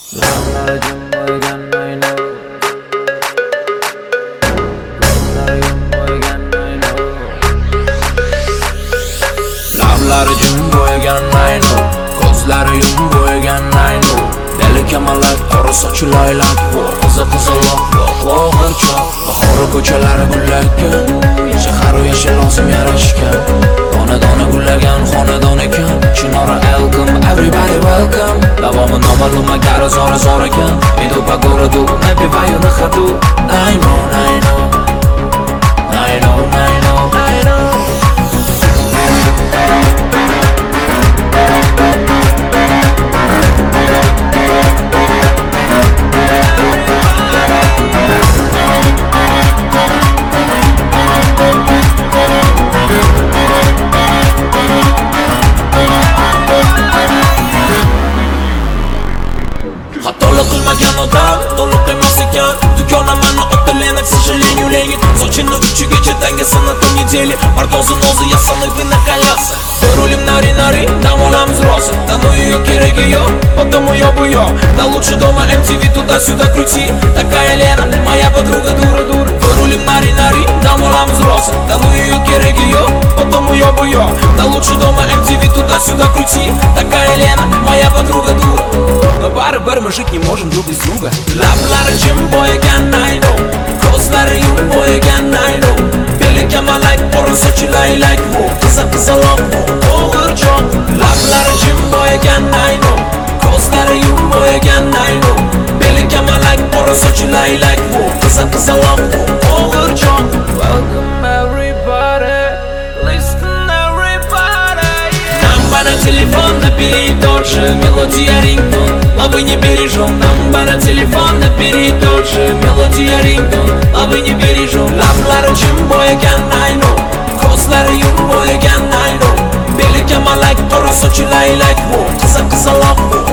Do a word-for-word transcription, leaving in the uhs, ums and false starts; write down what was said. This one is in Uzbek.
Lablar jim bo'lgan ayno, lablar yum bo'lgan ayno, lablar jim bo'lgan ayno, ko'zlari yum bo'lgan ayno. Deli kamalak qora sochi laylak bu qiziq qizaloq qo'g'irchoq. Bahori ko'chalari gullagan, shaharu yashil osim yarashgan. Dona-dona gullagan xonadon ekan. Chinora welcome, everybody welcome. Davomi noma'lum agar zora zor ekan. Idu po городу, напеваю на ходу. I know, I know, I know, I know, I know. Xatolik qilmagan odam to'liq emas ekan. Dugonamani otlanib, к сожалению, ленит. Сочино uchigacha tangasini to недели. Mardozin o'zi yasanib na колеса. Рулим нари-нари, там olamiz rosa. Тому ее кереги yo'q, потому я буё. Да лучше дома эм ти ви туда-сюда крути. Такая Лена, моя подруга дура-дура. Рулим нари-нари, там olamiz rosa. Тому ее кереги yo'q, потому я буё. Да лучше дома эм ти ви туда-сюда крути. Такая Лена, моя подруга дура. Но baribir мы жить не можем друг без друга. Lablari jim bo'lgan ayno, ko'zlari yum bo'lgan ayno. Beli kamalak qora sochi laylak bu qiziq qizaloq qo'g'irchoq. Lablari jim bo'lgan ayno, ko'zlari yum bo'lgan ayno. Beli kamalak qora sochi laylak bu qiziq qizaloq qo'g'irchoq. Welcome everybody, listen everybody. Номер телефона бери тот же, мелодия рингтон. Лавы не бережем, номер телефона бери тот же, мелодия рингтон. Лавы не бережем. Lablari jim bo'lgan ayno, ko'zlari yum bo'lgan ayno. Beli kamalak qora sochi laylak bu qiziq qizaloq bu